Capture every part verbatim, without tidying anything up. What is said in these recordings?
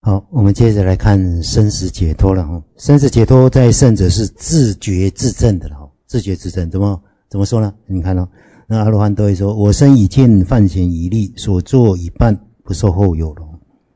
好，我们接着来看生死解脱了哈。生死解脱在圣者是自觉自证的了哈，自觉自证怎么怎么说呢？你看哦，那阿罗汉都会说：“我身已尽，犯险已立，所作已办，不受后有了。”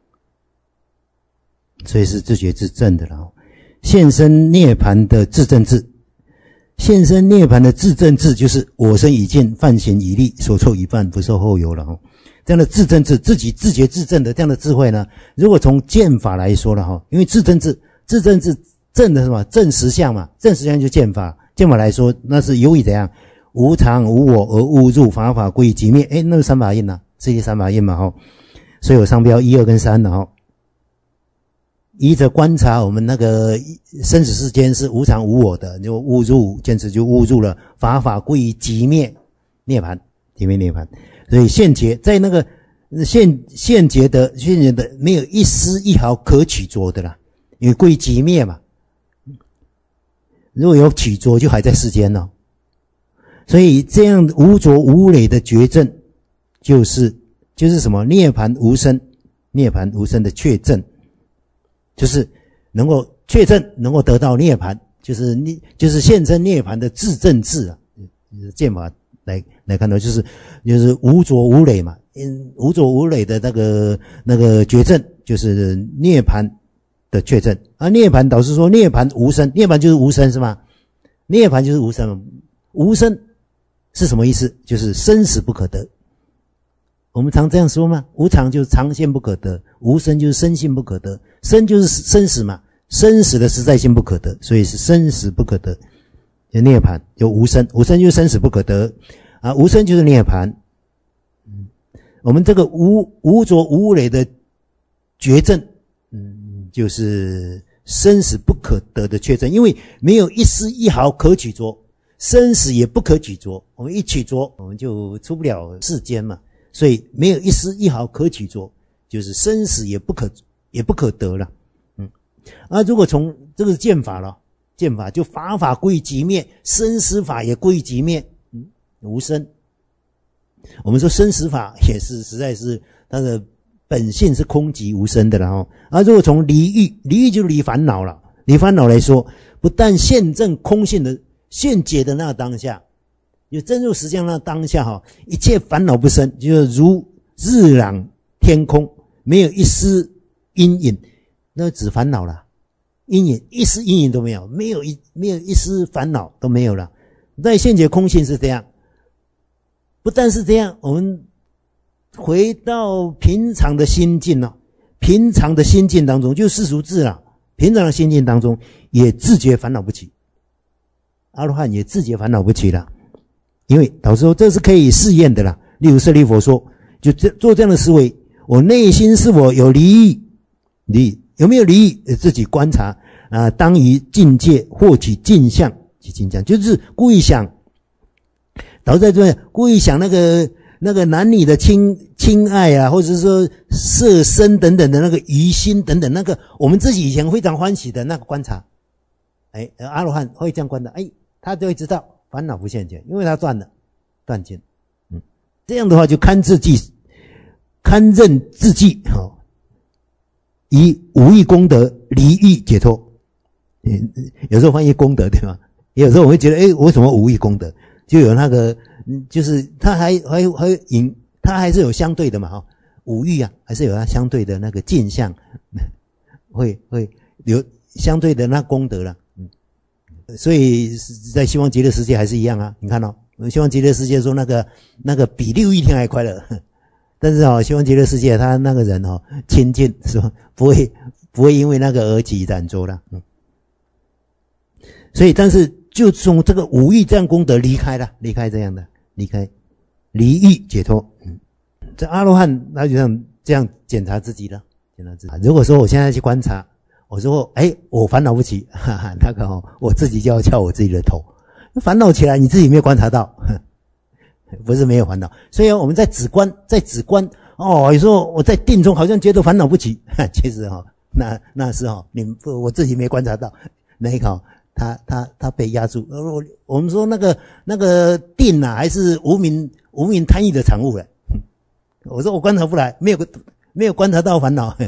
所以是自觉自证的了。现身涅槃的自证智，现身涅槃的自证智就是我身已尽，犯险已立，所作已办，不受后有了哈。这样的自证智，自己自觉自证的这样的智慧呢，如果从见法来说了哈，因为自证智，自证智证的什么？证实相嘛，证实相就见法。见法来说，那是由于怎样？无常无我而误入，法法归即灭。诶，那是三法印呐、啊，这些三法印嘛哈。所以有商标一二跟三的哈。依着观察我们那个生死世间是无常无我的，就误入，坚持就误入了法法归于即灭涅槃，即灭涅槃。所以现劫在那个现现劫的现劫的没有一丝一毫可取着的啦，因为归即灭嘛。如果有取着，就还在世间了。所以这样无着无累的觉证，就是就是什么涅槃无生，涅槃无生的确证，就是能够确证，能够得到涅槃，就是就是现身涅槃的自证智啊，见法来来看到，就是就是无着无累嘛，嗯，无着无累的那个那个觉证，就是涅槃的确证啊。涅槃导师说涅槃无生，涅槃就是无生是吗？涅槃就是无生，无生是什么意思？就是生死不可得。我们常这样说嘛，无常就是常现不可得，无生就是生性不可得，生就是生死嘛，生死的实在性不可得，所以是生死不可得。就涅槃有无生，无生就是生死不可得啊，无生就是涅槃。嗯，我们这个无无着无累的觉证，嗯，就是生死不可得的确证，因为没有一丝一毫可取着，生死也不可取着，我们一取着，我们就出不了世间嘛。所以没有一丝一毫可取着，就是生死也不可也不可得了。嗯，啊，如果从这个见法了，见法就法法归即灭，生死法也归即灭，嗯，无生。我们说生死法也是实在是它的本性是空寂无生的了哈。啊，如果从离欲，离欲就离烦恼了，离烦恼来说，不但现证空性的现解的那个当下。有真入实相那当下哈，一切烦恼不生，就是如日朗天空，没有一丝阴影，那指烦恼了。阴影一丝阴影都没有，没有一没有一丝烦恼都没有了。在现解空性是这样，不但是这样，我们回到平常的心境了，平常的心境当中，就世俗智了，平常的心境当中也自觉烦恼不起，阿罗汉也自觉烦恼不起了。因为导师说这是可以试验的啦，例如舍利弗说，就这做这样的思维，我内心是否有离欲，离欲有没有离欲，自己观察啊、呃，当于境界获取镜像及镜像，就是故意想，导师在这边故意想那个那个男女的亲亲爱啊，或者是说色身等等的那个疑心等等，那个我们自己以前非常欢喜的那个观察，哎，阿罗汉会这样观察，哎，他就会知道。烦恼不现前，因为他断了，断尽。嗯，这样的话就堪自己，堪任自己，好、哦，以无欲功德离欲解脱。嗯，有时候翻译功德对吧？有时候我会觉得，哎，为什么无欲功德？就有那个，就是他还还还引，他还是有相对的嘛，哈、哦，无欲啊，还是有它相对的那个镜像，会会有相对的那功德了。所以在希望极乐世界还是一样啊，你看哦，希望极乐世界说那个那个比六欲天还快乐，但是哦，希望极乐世界他那个人哦亲近是吧，不会不会因为那个而起染着了，嗯。所以但是就从这个五欲这样功德离开了，离开这样的离开离欲解脱，嗯，这阿罗汉他就这样这样检查自己了，检查自己。如果说我现在去观察。我说，哎，我烦恼不起，哈哈，那个哦，我自己就要敲我自己的头。烦恼起来，你自己没有观察到，不是没有烦恼。所以我们在止观，在止观，哦，有时候我在定中好像觉得烦恼不起，其实哈、哦，那那是哈、哦，你我自己没观察到，那个、哦、他他他被压住。我我们说那个那个定啊，还是无明无明贪欲的产物了。我说我观察不来，没有没有观察到烦恼。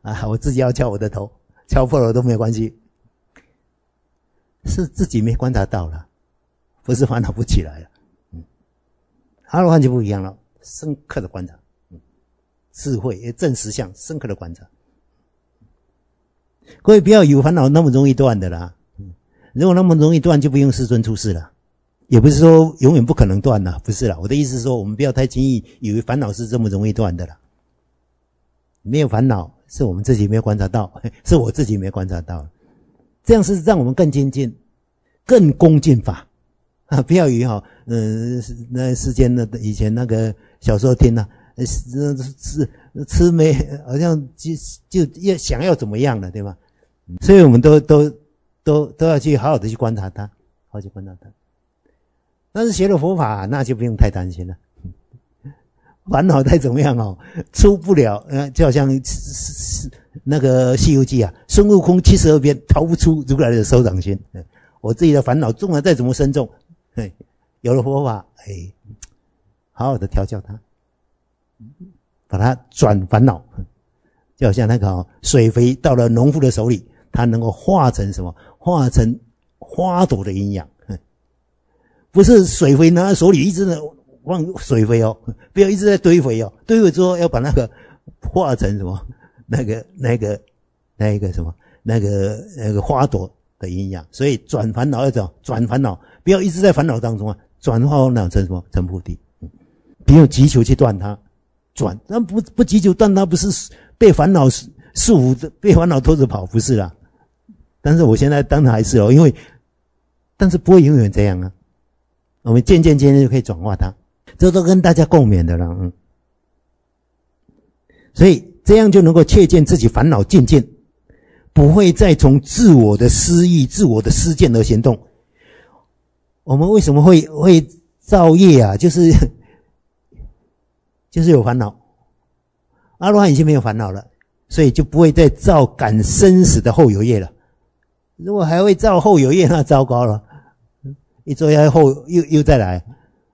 啊，我自己要敲我的头，敲破了都没有关系，是自己没观察到了，不是烦恼不起来了。嗯，阿罗汉就不一样了，深刻的观察，嗯，智慧正实相，深刻的观察。各位不要以为烦恼那么容易断的啦，嗯，如果那么容易断，就不用世尊出世了。也不是说永远不可能断啦，不是啦。我的意思是说，我们不要太轻易以为烦恼是这么容易断的啦。没有烦恼，是我们自己没有观察到，是我自己没观察到。这样是让我们更精进，更恭敬法啊！不要以为哈，嗯、呃，那世间的以前那个小时候听啊，吃吃吃没好像就就要想要怎么样了，对吧？所以我们都都都都要去好好的去观察它，好好去观察它。但是学了佛法，那就不用太担心了。烦恼再怎么样哦，出不了，呃，就好像那个《西游记》啊，孙悟空七十二变逃不出如来的手掌心。我自己的烦恼，纵然再怎么深重，嘿，有了佛法，哎，好好的调教它，把它转烦恼，就好像那个、哦、水肥到了农夫的手里，它能够化成什么？化成花朵的营养，不是水肥拿在手里一直的往水肥哦，不要一直在堆肥哦，堆肥之后要把那个化成什么？那个那个那一个什么？那个那个花朵的营养。所以转烦恼要怎么转烦恼？不要一直在烦恼当中啊，转烦恼成什么？成菩提。嗯，不用急求去断它，转，那不不急求断它，不是被烦恼束缚，被烦恼拖着跑，不是啦。但是我现在当然还是哦，因为但是不会永远这样啊。我们渐渐渐渐就可以转化它，这都跟大家共勉的了，嗯。所以这样就能够切见自己烦恼尽尽，不会再从自我的私意、自我的私见而行动。我们为什么会会造业啊？就是就是有烦恼。阿罗汉已经没有烦恼了，所以就不会再造感生死的后有业了。如果还会造后有业，那糟糕了。一做下后又又再来，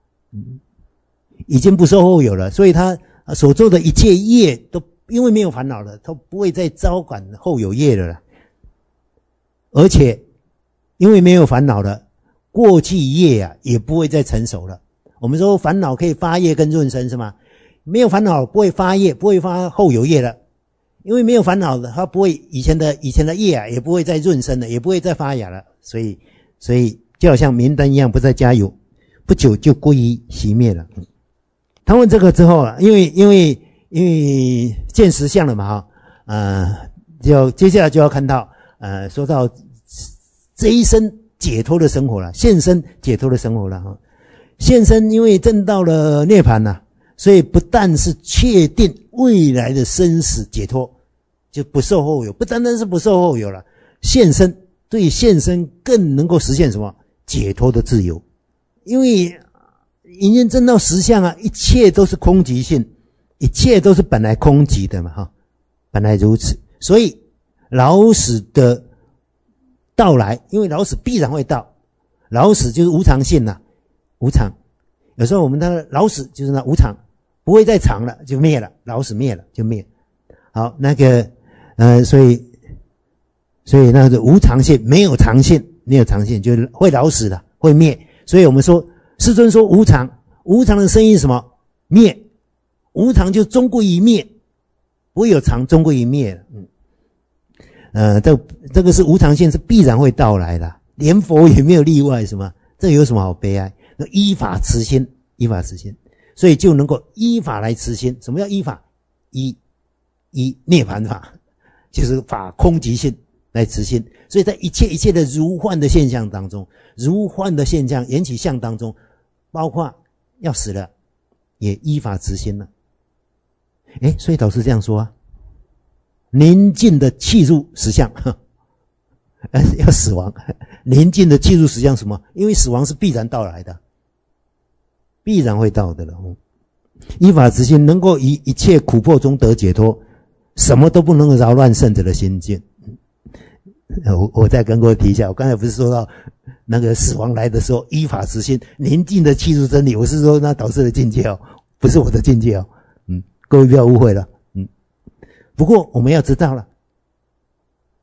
已经不受后有了，所以他所做的一切业都因为没有烦恼了，他不会再招感后有业了啦。而且因为没有烦恼了，过去业啊也不会再成熟了。我们说烦恼可以发业跟润生是吗？没有烦恼不会发业，不会发后有业了，因为没有烦恼了，他不会以前的以前的业啊也不会再润生了，也不会再发芽了，所以所以。就好像明灯一样，不再加油，不久就归于熄灭了。他问这个之后啊，因为因为因为见实相了嘛哈，呃，就接下来就要看到呃，说到这一生解脱的生活了，现身解脱的生活了哈。现身因为证到了涅槃了，所以不但是确定未来的生死解脱，就不受后有，不单单是不受后有了，现身对现身更能够实现什么？解脱的自由。因为已经证到实相啊，一切都是空寂性，一切都是本来空寂的嘛哈，本来如此。所以老死的到来，因为老死必然会到，老死就是无常性啊，无常。有时候我们的老死就是那无常，不会再长了，就灭了，老死灭了就灭。好，那个呃，所以所以那个无常性，没有常性。没有常性，就是会老死的，会灭。所以我们说，世尊说无常，无常的生意是什么？灭。无常就终归于灭，不会有常，终归于灭。嗯，呃，这这个是无常性，是必然会到来的，连佛也没有例外，什么？这有什么好悲哀？那依法持心，依法持心，所以就能够依法来持心。什么叫依法？依依涅槃法，就是法空寂性来持心。所以在一切一切的如幻的现象当中，如幻的现象缘起相当中，包括要死了也依法持心了。诶，所以导师这样说啊，宁静的契入实相，要死亡，宁静的契入实相什么？因为死亡是必然到来的，必然会到的了。依法持心能够以一切苦迫中得解脱，什么都不能扰乱圣者的心境。我我再跟各位提一下，我刚才不是说到那个死亡来的时候依法持心，宁静的契入真理，我是说那导师的境界哦，不是我的境界哦。嗯，各位不要误会了。嗯，不过我们要知道了，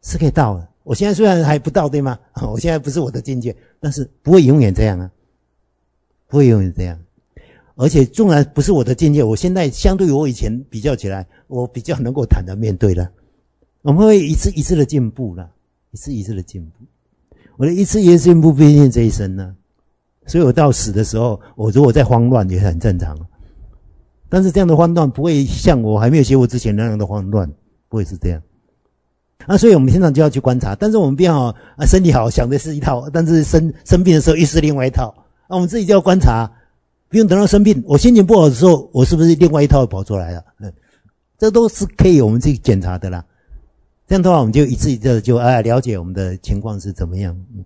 是可以到的。我现在虽然还不到，对吗？我现在不是我的境界，但是不会永远这样啊，不会永远这样。而且纵然不是我的境界，我现在相对于我以前比较起来，我比较能够坦然面对了。我们会一次一次的进步了，一次一次的进步。我的一次一次进步不一定这一生呢，所以我到死的时候，我如果在慌乱也很正常。但是这样的慌乱不会像我还没有学佛之前那样的慌乱，不会是这样。啊，所以我们平常就要去观察，但是我们不要啊，身体好想的是一套，但是生生病的时候又是另外一套。啊，我们自己就要观察，不用等到生病，我心情不好的时候，我是不是另外一套跑出来了？嗯，这都是可以我们自己检查的啦。这样的话，我们就一次一次的就啊了解我们的情况是怎么样。嗯，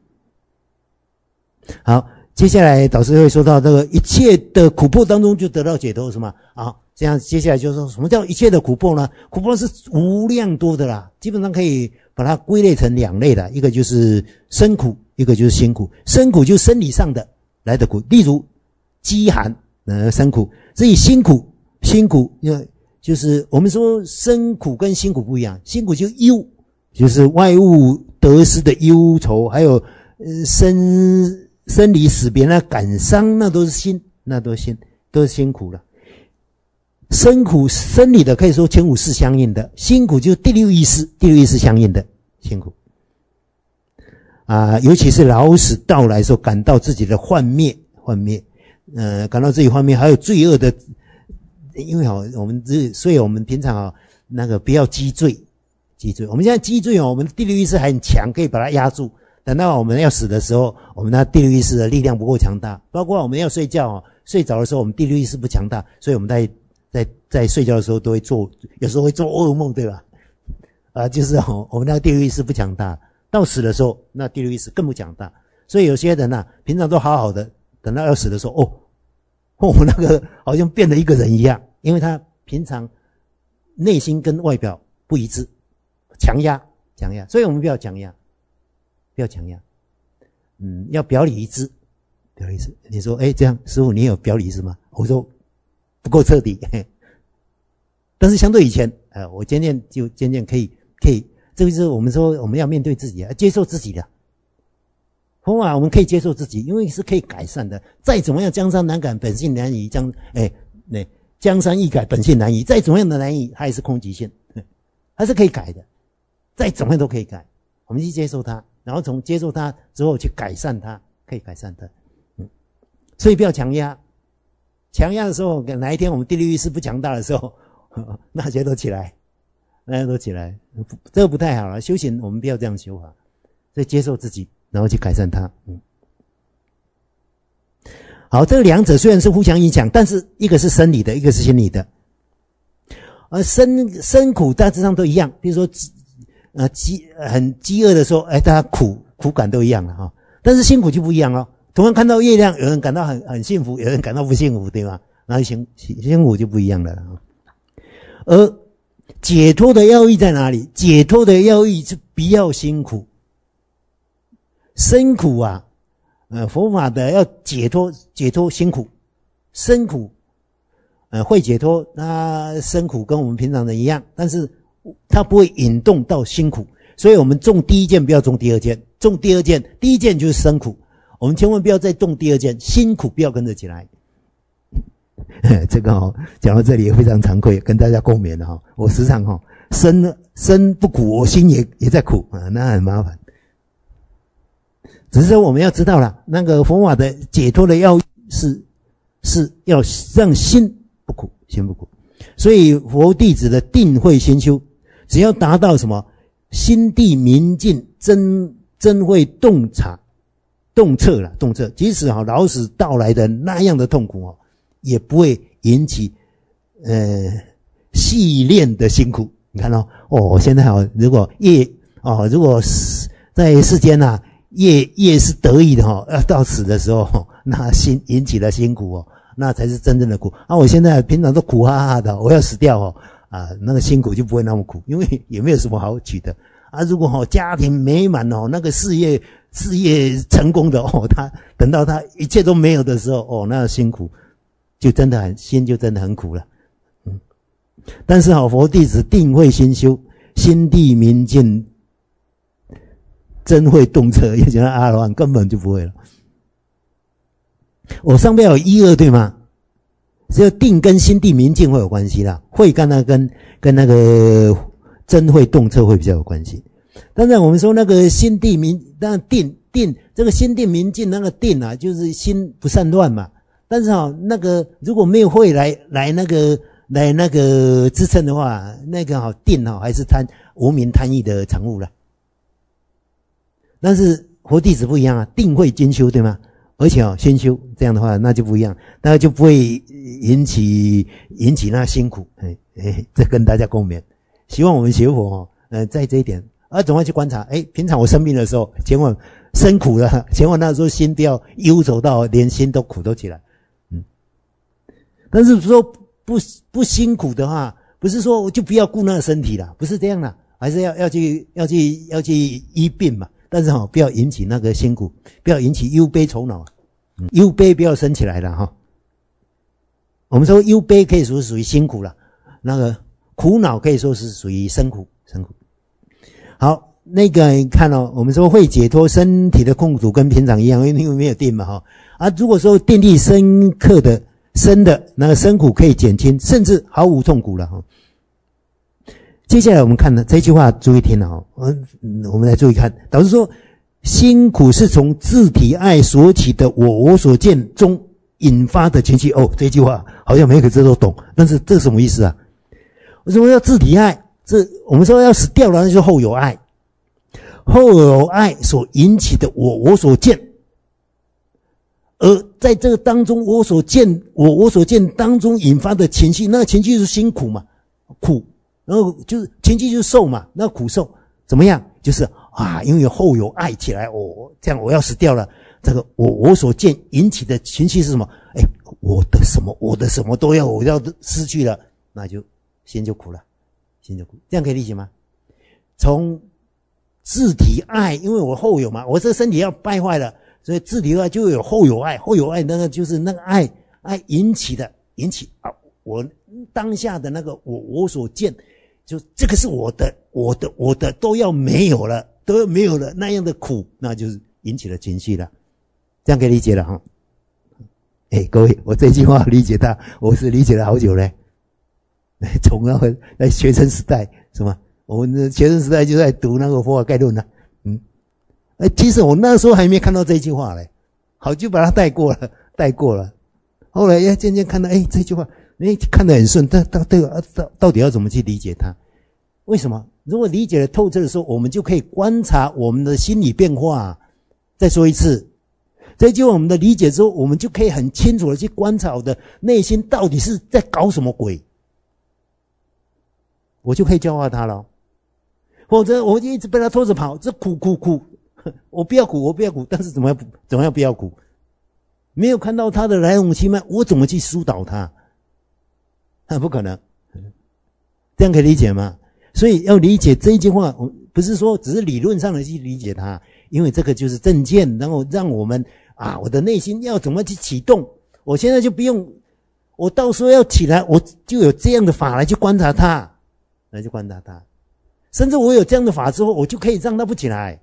好，接下来导师会说到这个一切的苦迫当中就得到解脱，是吗？啊。这样，接下来就是说什么叫一切的苦迫呢？苦迫是无量多的啦，基本上可以把它归类成两类的，一个就是生苦，一个就是辛苦。生苦就是生理上的来的苦，例如饥寒，呃，生苦。所以辛苦，辛苦，就是我们说生苦跟辛苦不一样，辛苦就忧，就是外物得失的忧愁，还有呃生生离死别那感伤，那都是辛，那都是辛，都是辛苦了。生苦生理的可以说前五识相应的，辛苦就是第六意识，第六意识相应的辛苦啊，尤其是老死到来的时候，感到自己的幻灭，幻灭，呃，感到自己幻灭，还有罪恶的，因为哦，我们这，所以我们平常啊，那个不要积罪，积罪。我们现在积罪哦，我们第六意识很强，可以把它压住。等到我们要死的时候，我们那第六意识的力量不够强大，包括我们要睡觉哦，睡着的时候，我们第六意识不强大，所以我们在。在在睡觉的时候都会做，有时候会做噩梦，对吧？啊，就是哦，我们那个第六意识不强大，到死的时候，那第六意识更不强大。所以有些人啊，平常都好好的，等到要死的时候，哦，我、哦、那个好像变了一个人一样，因为他平常内心跟外表不一致，强压，强压。所以我们不要强压，不要强压，嗯，要表里一致，表里一致。你说，哎，这样师父你有表里一致吗？我说。不够彻底，嘿，但是相对以前，呃，我渐渐就渐渐可以可以，这个就是我们说我们要面对自己，接受自己的。佛法我们可以接受自己，因为是可以改善的。再怎么样江山难改，本性难移，江哎那江山易改，本性难移。再怎么样的难移，它也是空极限，它是可以改的。再怎么样都可以改，我们去接受它，然后从接受它之后去改善它，可以改善它。嗯，所以不要强压。强压的时候，哪一天我们第六意识不强大的时候，那些都起来，那些都起来，这个不太好了。修行我们不要这样修法，所以接受自己，然后去改善它。嗯，好，这两者虽然是互相影响，但是一个是生理的，一个是心理的。而生生苦大致上都一样，比如说呃饥很饥饿的时候，哎，大家苦苦感都一样了哈，但是辛苦就不一样了。同样看到月亮，有人感到很很幸福，有人感到不幸福，对吗？然后辛辛苦就不一样了。而解脱的要义在哪里？解脱的要义是不要辛苦，生苦啊，呃，佛法的要解脱，解脱辛苦，生苦，呃，会解脱，那生苦跟我们平常人一样，但是它不会引动到辛苦，所以我们种第一件，不要种第二件，种第二件，第一件就是生苦。我们千万不要再动第二件，辛苦不要跟着起来。这个哦，讲到这里也非常惭愧，跟大家共勉了哈。我时常哈身身不苦，我心也也在苦啊，那很麻烦。只是说我们要知道了，那个佛法的解脱的要义是是要让心不苦，心不苦。所以佛弟子的定慧心修，只要达到什么心地明净，真真会洞察。洞彻了，洞彻，即使哈老死到来的那样的痛苦哦，也不会引起呃细练的辛苦。你看哦，哦，现在哈，如果业哦，如果在世间呐、啊，业业是得意的哈、哦，要到死的时候，那辛引起了辛苦哦，那才是真正的苦。啊，我现在平常都苦哈哈的，我要死掉哦，啊，那个辛苦就不会那么苦，因为也没有什么好取的。啊，如果哈、哦、家庭美满哦，那个事业。事业成功的哦，他等到他一切都没有的时候，哦，那辛苦就真的很心就真的很苦了。嗯，但是好佛弟子定慧心修，心地明净， 真会动车，要讲到阿罗汉根本就不会了。我上面有一二对吗？只有定跟心地明净会有关系啦，会跟那跟跟那个真会动车会比较有关系。当然我们说那个心地明，当然定定这个心地明净那个定啊，就是心不散乱嘛。但是啊，那个如果没有会来来那个来那个支撑的话，那个好定啊还是贪无明贪欲的产物了。但是佛弟子不一样啊，定会兼修对吗？而且哦，先修这样的话，那就不一样，那就不会引起引起那辛苦。哎哎，这跟大家共勉。希望我们学佛哦，呃，在这一点啊，总要去观察。哎，平常我生病的时候，千万生苦了，千万那时候心不要忧愁到连心都苦都起来。嗯，但是说不不辛苦的话，不是说就不要顾那个身体了，不是这样的，还是要要去要去要去医病嘛。但是哈、哦，不要引起那个辛苦，不要引起忧悲愁恼，嗯、忧悲不要生起来了哈。我们说忧悲可以说是属于辛苦了，那个苦恼可以说是属于生苦，生苦。好，那个你看哦，我们说会解脱身体的痛苦跟平常一样，因为没有定嘛哈。啊，如果说定力深刻的深的那个生苦可以减轻，甚至毫无痛苦了哈。接下来我们看呢这句话，注意听了哈，嗯，我们来注意看。导师说，辛苦是从自体爱所起的我我所见中引发的情绪。哦，这句话好像每个字都懂，但是这是什么意思啊？为什么要自体爱？这我们说要死掉了，那就是后有爱，后有爱所引起的我我所见，而在这个当中，我所见我我所见当中引发的情绪，那个情绪是辛苦嘛，苦。然后就是情绪就是受嘛，那苦受怎么样？就是啊，因为后有爱起来，哦，这样我要死掉了。这个我我所见引起的情绪是什么？哎，我的什么，我的什么都要，我要失去了，那就心就苦了，心就苦。这样可以理解吗？从自体爱，因为我后有嘛，我这身体要败坏了，所以自体爱就有后有爱，后有爱那个就是那个爱爱引起的，引起啊，我当下的那个我我所见。就这个是我的，我的，我的都要没有了，都要没有了，那样的苦，那就是引起了情绪了，这样可以理解了哈。哎，各位，我这句话理解它，我是理解了好久嘞。从那个在学生时代，什么，我们的学生时代就在读那个佛法概论呢、啊，嗯，哎，其实我那时候还没看到这句话嘞，好就把它带过了，带过了。后来呀，渐渐看到，哎，这句话。哎，看得很顺，但到到到到底要怎么去理解它？为什么？如果理解了透彻的时候，我们就可以观察我们的心理变化。再说一次，这就我们的理解之后，我们就可以很清楚的去观察我的内心到底是在搞什么鬼，我就可以教化他了。否则我就一直被他拖着跑，这苦苦苦，我不要苦，我不要苦，但是怎么样怎么样不要苦？没有看到他的来龙去脉，我怎么去疏导他？那不可能，这样可以理解吗？所以要理解这一句话，不是说只是理论上的去理解它，因为这个就是正见，然后让我们啊，我的内心要怎么去启动？我现在就不用，我到时候要起来，我就有这样的法来去观察它，来去观察它，甚至我有这样的法之后，我就可以让它不起来。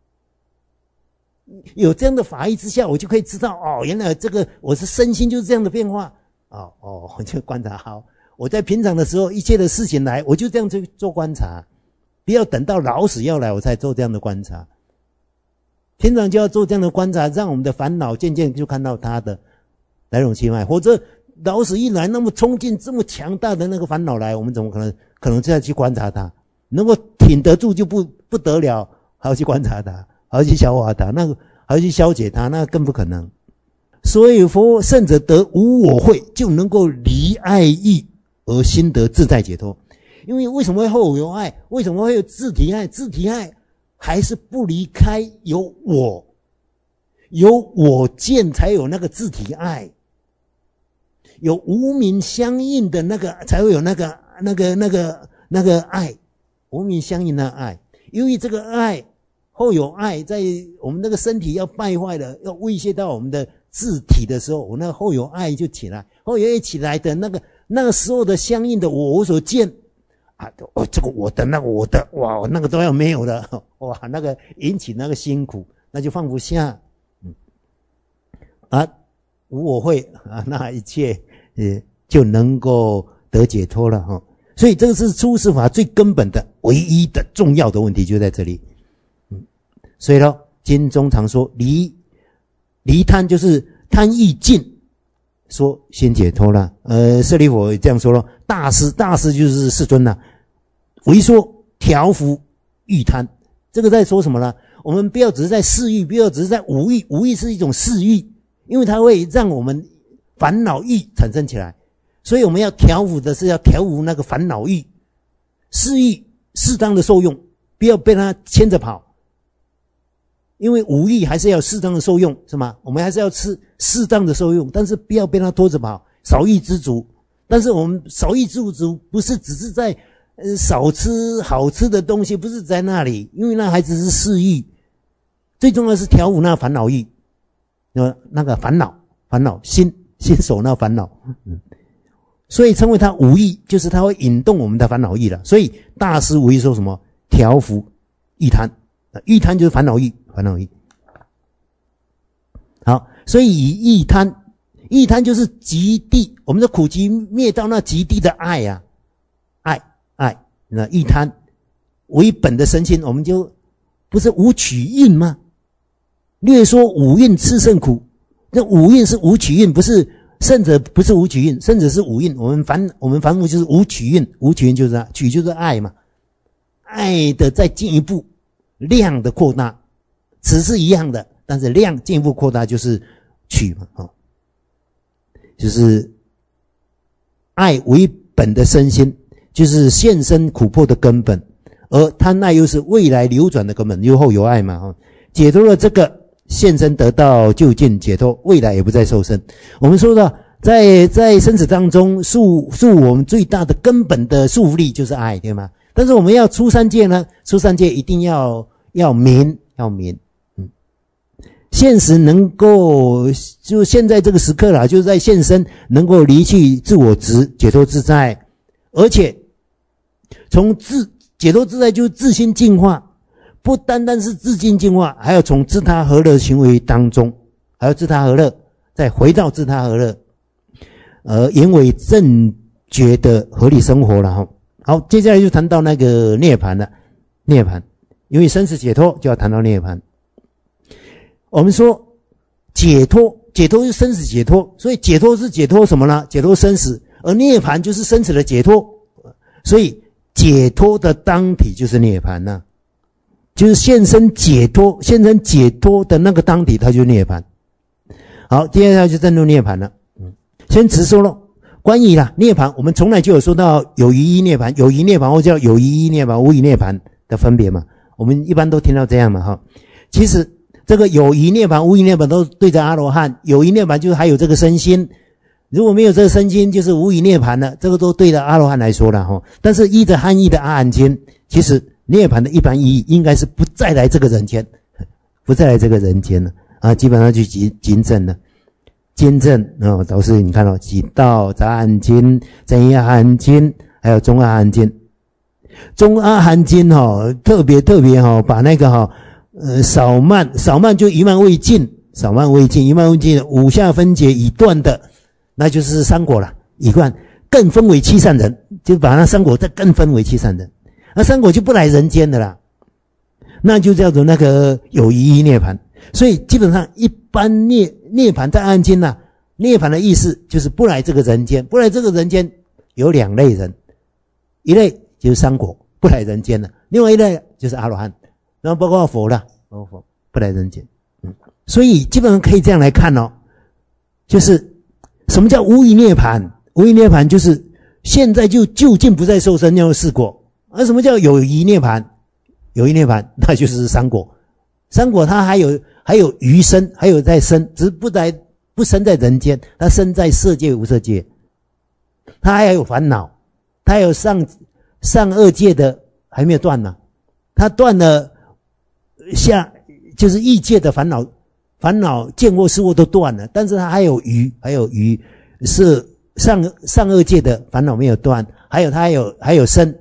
有这样的法义之下，我就可以知道哦，原来这个我是身心就是这样的变化。哦哦，我就观察好。我在平常的时候，一切的事情来，我就这样去做观察，不要等到老死要来我才做这样的观察。平常就要做这样的观察，让我们的烦恼渐渐就看到它的来龙去脉。或者老死一来，那么冲进这么强大的那个烦恼来，我们怎么可能可能这样去观察它？能够挺得住就不不得了，还要去观察它，还要去消化它，那个还要去消解它，那更不可能。所以佛圣者得无我慧，就能够离爱欲而心得自在解脱。因为为什么会后有爱？为什么会有自体爱？自体爱还是不离开有我，有我见才有那个自体爱，有无明相应的那个才会有那个那个那个那个爱，无明相应的爱。因为这个爱后有爱，在我们那个身体要败坏了，要威胁到我们的自体的时候，我那个后有爱就起来，后有爱起来的那个那个时候的相应的我我所见啊，哦，这个我的，那个我的，哇，那个都要没有了，哇，那个引起那个辛苦，那就放不下，嗯，啊，无我会啊，那一切呃就能够得解脱了哈。所以这个是出世法最根本的、唯一的、重要的问题就在这里。嗯，所以呢，经中常说离离贪就是贪欲尽，说先解脱了。呃，舍利弗也这样说了，大师大师就是世尊了。唯说调伏欲贪，这个在说什么呢？我们不要只是在嗜欲，不要只是在无欲，无欲是一种嗜欲，因为它会让我们烦恼欲产生起来，所以我们要调伏的是要调伏那个烦恼欲，嗜欲适当的受用，不要被它牵着跑。因为无欲还是要适当的受用，是吗？我们还是要吃适当的受用，但是不要被它拖着跑，少欲知足。但是我们少欲知足不是只是在呃少吃好吃的东西，不是在那里，因为那还只是嗜欲。最重要的是调伏那烦恼欲，那那个烦恼烦恼心心守那烦恼，嗯，所以称为它无欲，就是它会引动我们的烦恼欲了。所以大师无欲说什么？调伏欲贪，欲贪就是烦恼欲，烦恼欲。好，所以以欲贪，欲贪就是极地，我们的苦集灭到那极地的爱啊，爱爱，那欲贪为本的身心，我们就不是无取运吗？略说五蕴炽盛苦，这五蕴是无取运，不是圣者不是无取运，圣者是五蕴。我们凡我们凡夫就是无取运，无取运就是啊，取就是爱嘛，爱的再进一步量的扩大，词是一样的，但是量进一步扩大就是取嘛，哦，就是爱为本的身心，就是现身苦迫的根本，而贪爱又是未来流转的根本，有后有爱嘛，哦，解脱了这个。现身得到究竟解脱，未来也不再受生。我们说到在在生死当中束束我们最大的根本的束缚力就是爱，对吗？但是我们要出三界呢，出三界一定要要明要明，嗯，现实能够就现在这个时刻啦，就是在现身能够离去自我执，解脱自在，而且从自解脱自在就是自心净化。不单单是自净净化，还要从自他和乐行为当中，还要自他和乐，再回到自他和乐，而引为正觉的合理生活了哈。好，接下来就谈到那个涅槃了。涅槃，因为生死解脱，就要谈到涅槃。我们说解脱，解脱是生死解脱，所以解脱是解脱什么呢？解脱生死，而涅槃就是生死的解脱，所以解脱的当体就是涅槃呢。就是现身解脱，现身解脱的那个当体，它就涅槃。好，接下来就进入涅槃了。嗯，先直说了。关于啦涅槃，我们从来就有说到有余一涅槃、有余涅槃或叫有余一涅槃、无余涅槃的分别嘛。我们一般都听到这样嘛，哈。其实这个有余涅槃、无余涅槃都对着阿罗汉，有余涅槃就是还有这个身心，如果没有这个身心，就是无余涅槃了。这个都对着阿罗汉来说了哈。但是依着汉译的阿含经，其实。涅槃的一般意义应该是不再来这个人间，不再来这个人间了啊！基本上就经经证了，经证啊，都是你看到、哦、几道杂含经、真一阿含经，还有中阿含经。中阿含经哈、哦，特别特别哈、哦，把那个哈、哦、呃少慢少慢就一慢未尽，少慢未尽一慢未尽五下分解已断的，那就是三果了。已断更分为七善人，就把那三果再更分为七善人。那三果就不来人间的啦，那就叫做那个有余一涅槃。所以基本上一般涅涅槃在暗经呐，涅槃的意思就是不来这个人间，不来这个人间有两类人，一类就是三果不来人间了，另外一类就是阿罗汉，然后包括佛了，包括佛不来人间。嗯，所以基本上可以这样来看哦，就是什么叫无余涅槃？无余涅槃就是现在就究竟不再受生，要四果。而什么叫有余涅槃？有余涅槃，那就是三果。三果它还有还有余生，还有在生，只是不在不生在人间，它生在色界无色界。它还有烦恼，它还有上上二界的还没有断呢。它断了下就是异界的烦恼，烦恼见惑识惑都断了，但是它还有余，还有余是上上二界的烦恼没有断，还有它还有还有生。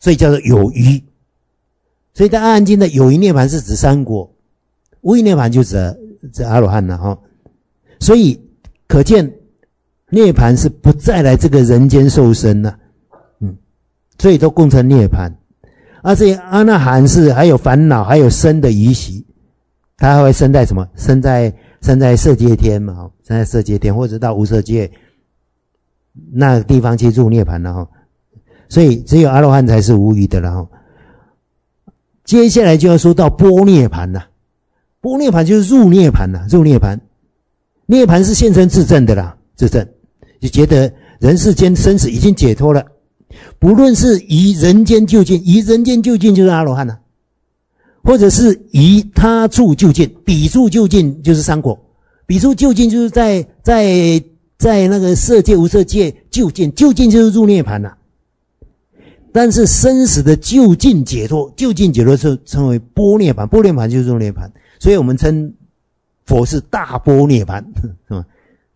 所以叫做有余。所以在阿含经的有余涅槃是指三果，无余涅槃就指指阿罗汉了哈。所以可见涅槃是不再来这个人间受生了，嗯，所以都共成涅槃。而这阿那含是还有烦恼，还有生的余习，他还会生在什么？生在生在色界天嘛，生在色界天，或者到无色界那个地方去入涅槃了哈。所以只有阿罗汉才是无余的了哈。接下来就要说到般涅槃了，般涅槃就是入涅槃了，入涅槃。涅槃是现身自证的啦，自证就觉得人世间生死已经解脱了。不论是于人间就近，于人间就近就是阿罗汉了，或者是于他处就近，彼处就近就是三果，彼处就近就是在在在那个色界无色界就近，就近就是入涅槃了。但是生死的就近解脱，就近解脱就称为般涅槃，般涅槃就是入涅槃，所以我们称佛是大般涅槃，是吧？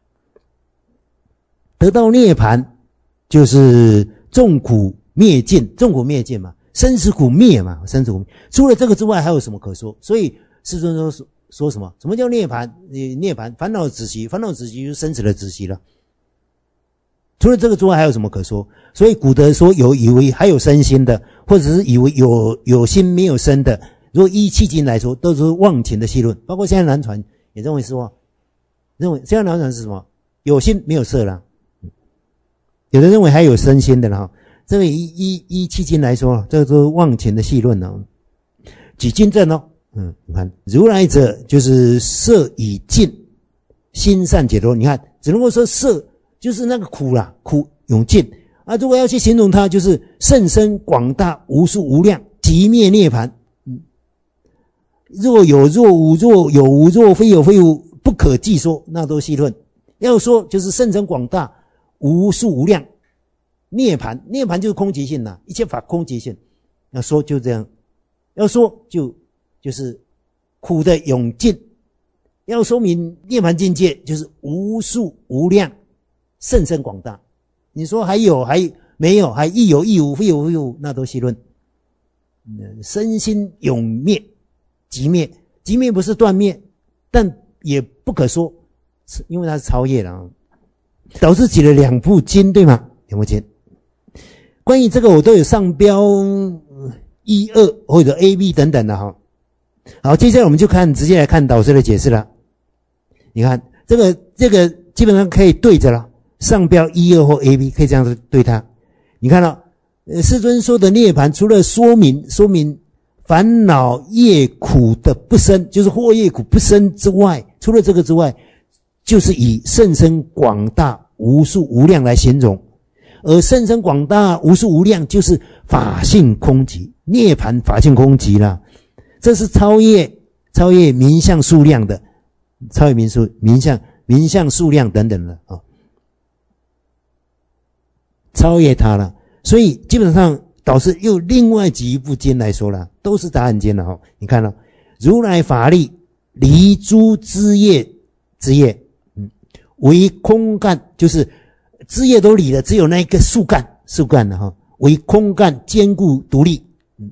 得到涅槃就是众苦灭尽，众苦灭尽嘛，生死苦灭嘛，生死苦灭。除了这个之外，还有什么可说？所以世尊说说什么？什么叫涅槃？涅槃，烦恼止息，烦恼止息就是生死的止息了。除了这个之外，还有什么可说？所以古德说有以为还有身心的，或者是以为有有心没有身的，如果依契经来说，都是妄情的戏论。包括现在南传也认为是说，认为现在南传是什么？有心没有色啦。有的认为还有身心的啦，这个依依依契经来说，这个都是妄情的戏论哦。举经证哦，嗯，你看如来者就是色已尽，心善解脱。你看只能够说色就是那个苦啦，苦永尽啊。如果要去形容它，就是甚深广大无数无量极灭涅槃。嗯，若有若无，若有无，若非有非无，不可计说，那都戏论。要说就是甚深广大无数无量涅槃，涅槃就是空寂性啦，一切法空寂性。要说就这样，要说就就是苦的永尽。要说明涅槃境界就是无数无量甚深广大。你说还有还没有，还亦有亦无，非有非无，那都戏论。身心永灭即灭，即灭不是断灭，但也不可说，因为它是超越了。导致举了两部经，对吗？两部经，关于这个我都有上标一二或者 A B 等等的哈。好，接下来我们就看直接来看导师的解释了。你看这个这个基本上可以对着了，上标一二或 A B 可以这样子对它。你看到呃世尊说的涅槃，除了说明说明烦恼业苦的不生，就是惑业苦不生之外，除了这个之外，就是以甚深广大无数无量来形容。而甚深广大无数无量就是法性空寂，涅槃法性空寂啦。这是超越超越名相数量的，超越名数名相名相数量等等的啊、哦，超越它了。所以基本上导师又另外举一部经来说了，都是答案经了哈、哦。你看了、哦、如来法力离诸枝叶枝叶，嗯，为空干，就是枝叶都离了，只有那一个树干树干了哈、哦，为空干坚固独立。嗯，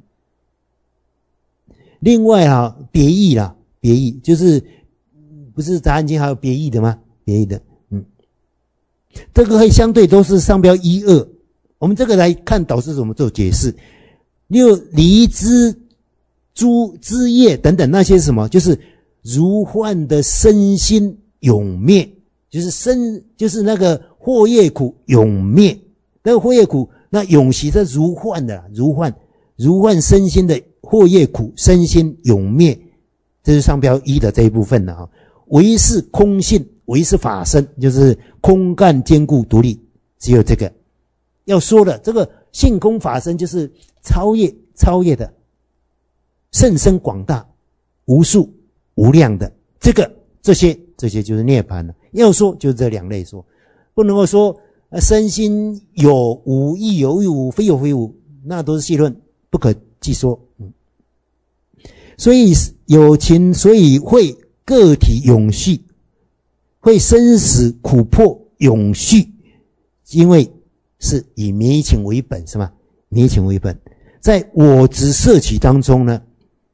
另外啊，别义啦，别义就是不是答案经还有别义的吗？别义的，嗯，这个会相对都是上标一二。我们这个来看导师怎么做解释。六离枝诸枝叶等等那些什么，就是如幻的身心永灭，就是身就是那个惑业苦永灭，那个惑业苦那永习是如幻的，如幻如幻身心的惑业苦身心永灭，这是上标一的这一部分的啊。唯是空性，唯是法身，就是空干坚固独立，只有这个。要说的这个性空法身就是超越超越的甚深广大无数无量的，这个这些这些就是涅槃了。要说就是这两类说，不能够说呃身心有无亦有亦无，非有非无，那都是戏论，不可计说。嗯，所以有情所以会个体永续，会生死苦迫永续，因为是以迷情为本，是吗？迷情为本， 在我执摄取当中呢，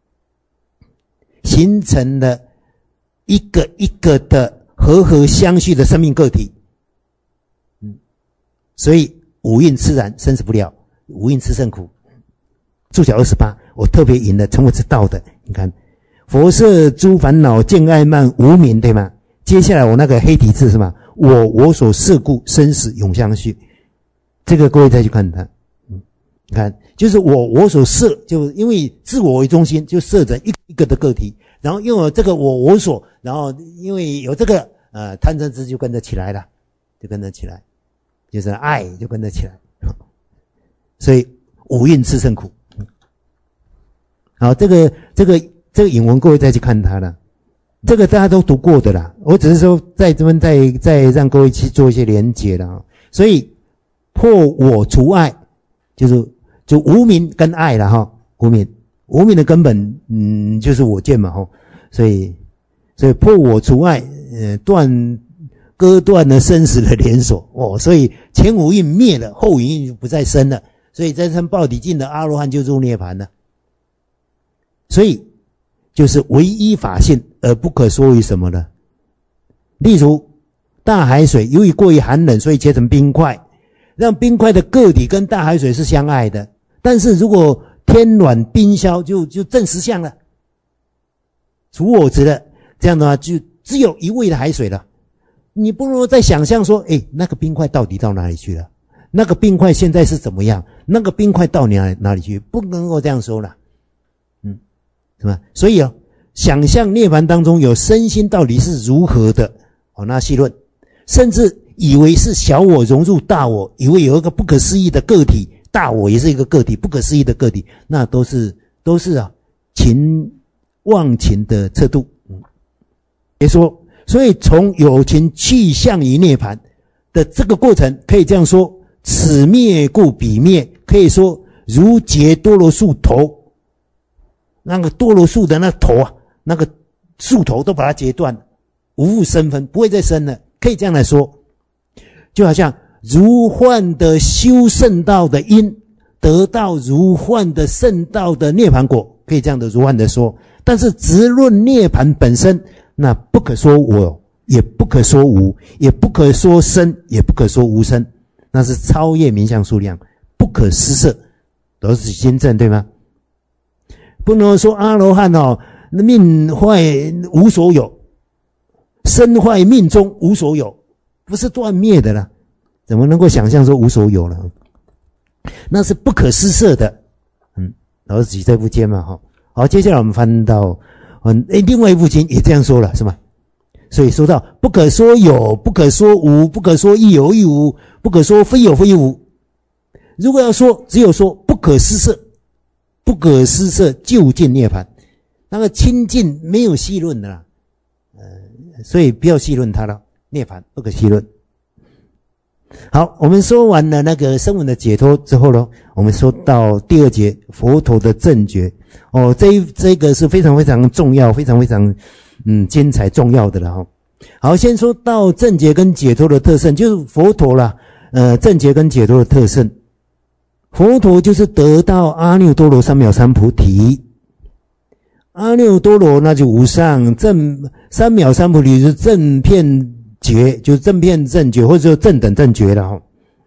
形成了一个一个的和合相续的生命个体。嗯，所以五蕴痴然，生死不了，五蕴痴甚苦。注脚二十八，我特别引了成佛之道的，你看，佛摄诸烦恼，见爱慢，无明，对吗？接下来我那个黑体字是吗？我我所摄故，生死永相续。这个各位再去看它，嗯，你看，就是我我所摄，就因为自我为中心，就摄着一个一个的个体，然后因为这个我我所，然后因为有这个呃贪嗔痴就跟着起来了，就跟着起来，就是爱就跟着起来，所以五蕴痴甚苦。好，这个这个这个引文各位再去看它了，这个大家都读过的啦，我只是说在这边再再让各位去做一些连结了。所以破我除爱，就是就无明跟爱了哈，无明无明的根本嗯就是我见嘛哈，所以所以破我除爱，呃断割断了生死的连锁哦，所以前五蕴灭了，后五蕴就不再生了，所以在生报体境的阿罗汉就入涅盘了。所以就是唯一法性而不可说于什么呢？例如大海水由于过于寒冷，所以结成冰块，让冰块的个体跟大海水是相爱的。但是如果天暖冰消，就就证实相了，除我执了，这样的话就只有一味的海水了。你不能再想象说，诶，那个冰块到底到哪里去了？那个冰块现在是怎么样？那个冰块到哪里哪里去？不能够这样说了。是吧？所以哦，想象涅槃当中有身心到底是如何的哦，那细论，甚至以为是小我融入大我，以为有一个不可思议的个体，大我也是一个个体，不可思议的个体，那都是都是啊情忘情的测度。嗯，别说，所以从有情去向于涅槃的这个过程，可以这样说：此灭故彼灭，可以说如截多罗树头。那个多罗树的那头啊，那个树头都把它截断，无复生分，不会再生了，可以这样来说。就好像如幻的修圣道的因，得到如幻的圣道的涅槃果，可以这样的如幻的说。但是直论涅槃本身，那不可说我，也不可说无，也不可说生，也不可说无生，那是超越名相数量，不可施设，都是心证，对吗？不能说阿罗汉哦，命坏无所有，身坏命中无所有，不是断灭的啦，怎么能够想象说无所有呢？那是不可施设的。嗯，老子这部经嘛，哈，好，接下来我们翻到，嗯，诶，另外一部经也这样说了，是吗？所以说到不可说有，不可说无，不可说亦有亦无，不可说非有非无。如果要说，只有说不可施设。不可施设究竟涅槃，那个清净没有细论的啦，呃，所以不要细论它了。涅槃不可细论。好，我们说完了那个声闻的解脱之后呢，我们说到第二节佛陀的正觉。哦，这一这个是非常非常重要，非常非常嗯精彩重要的了哈。好，先说到正觉跟解脱的特性，就是佛陀啦，呃，正觉跟解脱的特性。佛陀就是得到阿耨多罗三藐三菩提，阿耨多罗那就无上，正三藐三菩提是正遍觉，就是正遍正觉，或者说正等正觉了哈。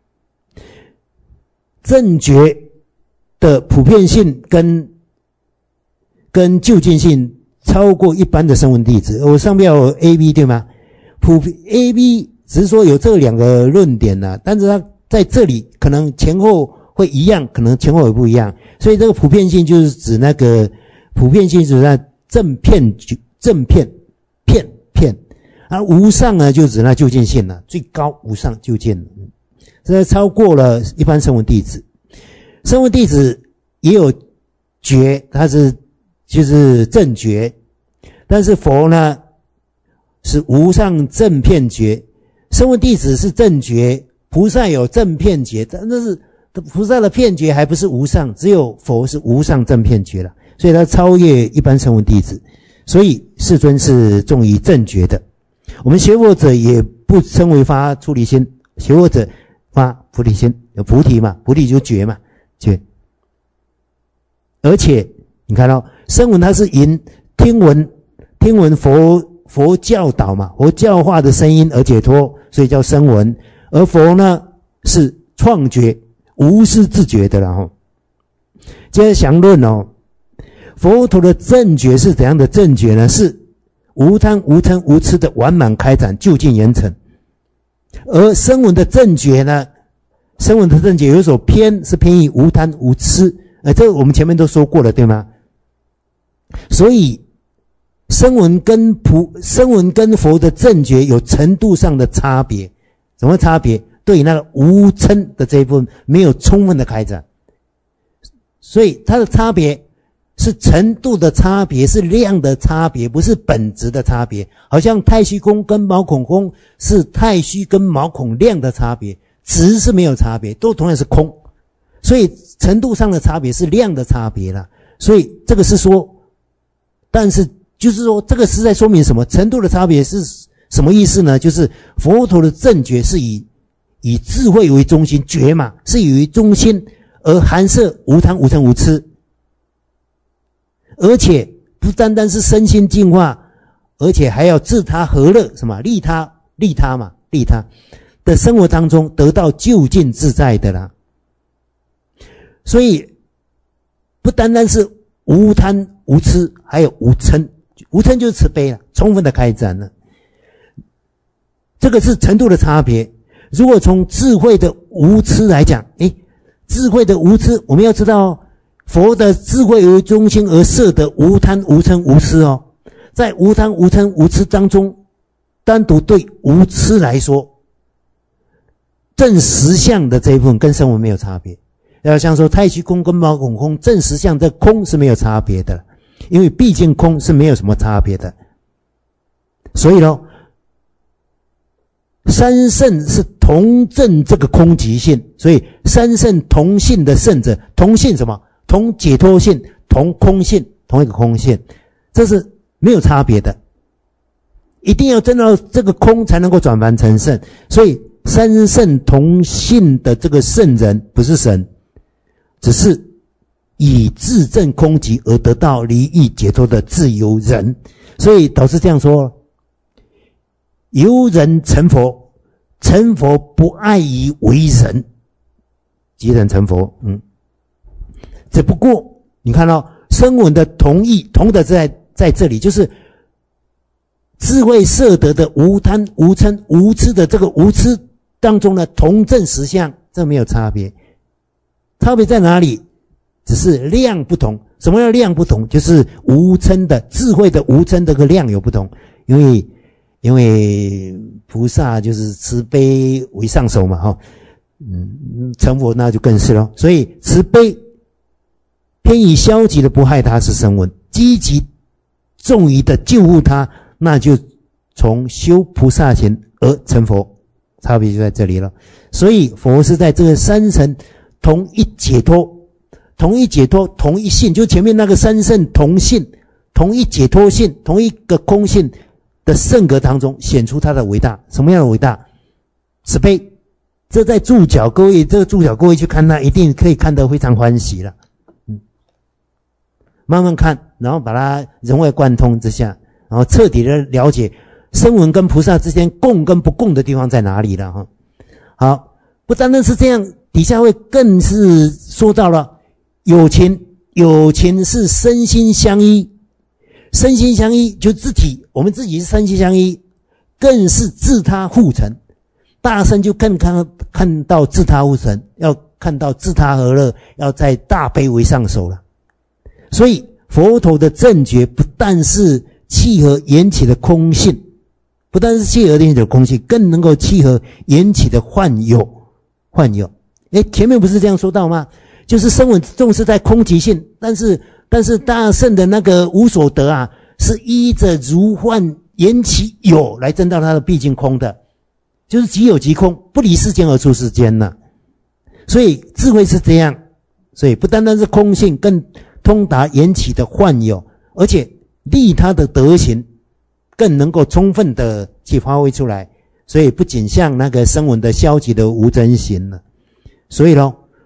正觉的普遍性跟跟究竟性超过一般的声闻弟子。我上面有 A B 对吗？普 A B 只是说有这两个论点啦，但是它在这里可能前后会一样，可能前后也不一样，所以这个普遍性就是指那个普遍性指那正片正片片片，而无上呢就指那究竟性了，最高无上究竟，这超过了一般声闻弟子。声闻弟子也有觉，他是就是正觉，但是佛呢是无上正片觉，声闻弟子是正觉，菩萨有正片觉，但是菩萨的片觉还不是无上，只有佛是无上正片觉了，所以他超越一般声闻弟子，所以世尊是重于正觉的。我们学佛者也不称为发出离心，学佛者发菩提心，有菩提嘛，菩提就觉嘛，觉。 而且你看到声闻它是引听闻听闻佛佛教导嘛，佛教化的声音而解脱，所以叫声闻。而佛呢是创觉，无是自觉的了哈。接着详论哦，佛陀的正觉是怎样的正觉呢？是无贪无嗔无痴的完满开展，究竟圆成。而声闻的正觉呢，声闻的正觉有所偏，是偏于无贪无痴。呃，这个我们前面都说过了，对吗？所以声闻跟普声闻跟佛的正觉有程度上的差别。什么差别？对于那个无嗔的这一部分没有充分的开展，所以它的差别是程度的差别，是量的差别，不是本质的差别。好像太虚空跟毛孔空是太虚跟毛孔量的差别，值是没有差别，都同样是空。所以程度上的差别是量的差别啦。所以这个是说，但是就是说这个是在说明什么？程度的差别是什么意思呢？就是佛陀的正觉是以以智慧为中心，觉嘛是以为中心，而含摄无贪无嗔无痴，而且不单单是身心净化，而且还要自他和乐，什么利他利他嘛利他的生活当中得到究竟自在的啦。所以不单单是无贪无痴，还有无嗔，无嗔就是慈悲了，充分的开展了。这个是程度的差别。如果从智慧的无痴来讲，诶，智慧的无痴，我们要知道佛的智慧为中心而摄的无贪无嗔无痴哦，在无贪无嗔无痴当中，单独对无痴来说，正实相的这一部分跟声闻没有差别。要像说太虚空跟毛孔空，正实相的空是没有差别的，因为毕竟空是没有什么差别的。所以呢，三圣是同证这个空即性，所以三圣同性的圣者，同性什么？同解脱性，同空性，同一个空性，这是没有差别的。一定要证到这个空才能够转凡成圣，所以三圣同性的这个圣人不是神，只是以自证空寂而得到离欲解脱的自由人。所以导师这样说，由人成佛，成佛不碍于为人，即人成佛。嗯，只不过你看到、哦、声闻的同意同的在在这里，就是智慧摄得的无贪无嗔无痴的这个无痴当中呢，同证实相，这没有差别。差别在哪里？只是量不同。什么叫量不同？就是无嗔的智慧的无嗔这个量有不同。因为因为菩萨就是慈悲为上首嘛，哈，嗯，成佛那就更是咯。所以慈悲偏以消极的不害他是声闻，积极重于的救护他，那就从修菩萨行而成佛，差别就在这里了。所以佛是在这个三层同一解脱，同一解脱，同一性，就前面那个三圣同性，同一解脱性，同一个空性的圣格当中显出它的伟大。什么样的伟大？慈悲。这在注脚，各位这个注脚各位去看它，一定可以看得非常欢喜了。嗯，慢慢看，然后把它融会贯通之下，然后彻底的了解声闻跟菩萨之间共跟不共的地方在哪里了哈。好，不单单是这样，底下会更是说到了有情，有情是身心相依，身心相依就自体，我们自己是身心相依，更是自他互成。大圣就更看看到自他互成，要看到自他和乐，要在大悲为上首了。所以佛陀的正觉不但是契合缘起的空性，不但是契合缘起的空性，更能够契合缘起的幻有。幻有，诶，前面不是这样说到吗？就是声闻重视在空即性，但是但是大圣的那个无所得啊，是依着如幻缘起有来证到他的毕竟空的，就是即有即空，不离世间而出世间了。所以智慧是这样，所以不单单是空性，更通达缘起的幻有，而且利他的德行更能够充分的去发挥出来。所以不仅像那个声闻的消极的无真行了。所以咯，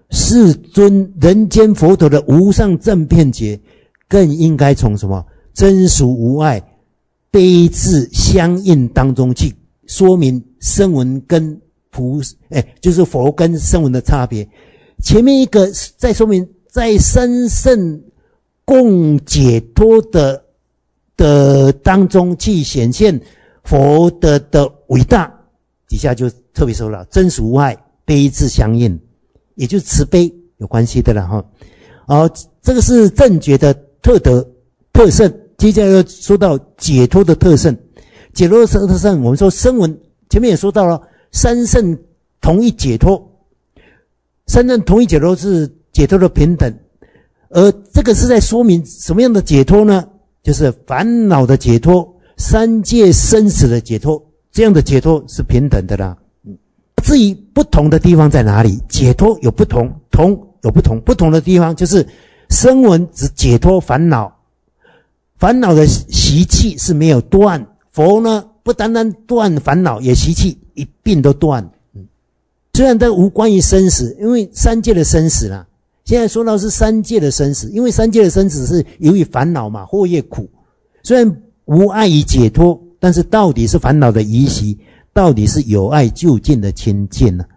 世尊人间佛陀的无上正遍觉，更应该从什么真俗无碍、悲智相应当中去说明声闻跟菩哎，就是佛跟声闻的差别。前面一个在说明在三圣共解脱的的当中去显现佛的的伟大，底下就特别说了真俗无碍、悲智相应，也就是慈悲有关系的了哈。好，这个是正觉的特德特胜。接下来要说到解脱的特胜，解脱的特胜，我们说声闻前面也说到了三圣同一解脱，三圣同一解脱是解脱的平等，而这个是在说明什么样的解脱呢？就是烦恼的解脱、三界生死的解脱，这样的解脱是平等的啦。至于不同的地方在哪里，解脱有不同，同有不同，不同的地方就是声闻只解脱烦恼，烦恼的习气是没有断，佛呢不单单断烦恼，也习气一并都断。虽然都无关于生死，因为三界的生死啦，现在说到是三界的生死，因为三界的生死是由于烦恼嘛，祸业苦。虽然无碍于解脱，但是到底是烦恼的遗习，到底是有爱就近的亲近呢？